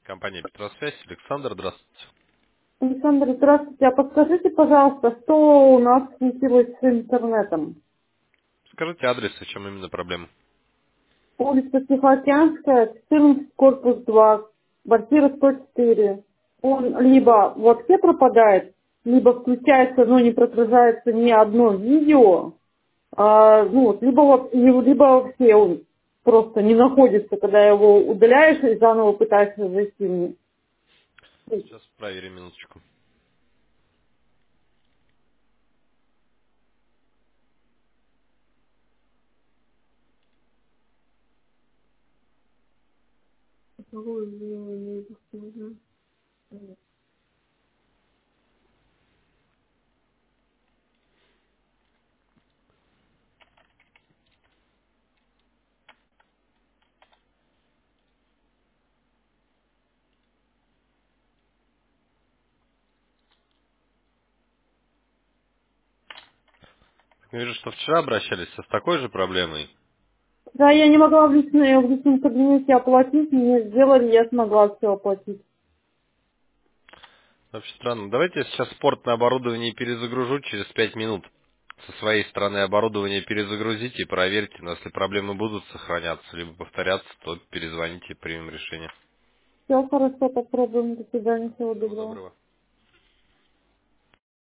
Компания Петросвязь. Александр, здравствуйте. Александр, здравствуйте. А подскажите, пожалуйста, что у нас случилось с интернетом? Скажите адрес, о чем именно проблема. Улица Тихоокеанская, 14, корпус 2, квартира 104. Он либо вообще пропадает, либо включается, но не прогружается ни одно видео, либо вообще он просто не находится, когда его удаляешь и заново пытаешься зайти в него. Сейчас проверим минуточку. Я вижу, что вчера обращались с такой же проблемой. Да, я не могла в личном кабинете оплатить, мне сделали, я смогла все оплатить. Вообще странно. Давайте я сейчас спортное оборудование перезагружу через 5 минут. Со своей стороны оборудование перезагрузите и проверьте. Но если проблемы будут сохраняться, либо повторяться, то перезвоните и примем решение. Все хорошо, попробуем. До свидания, всего Всего доброго. доброго.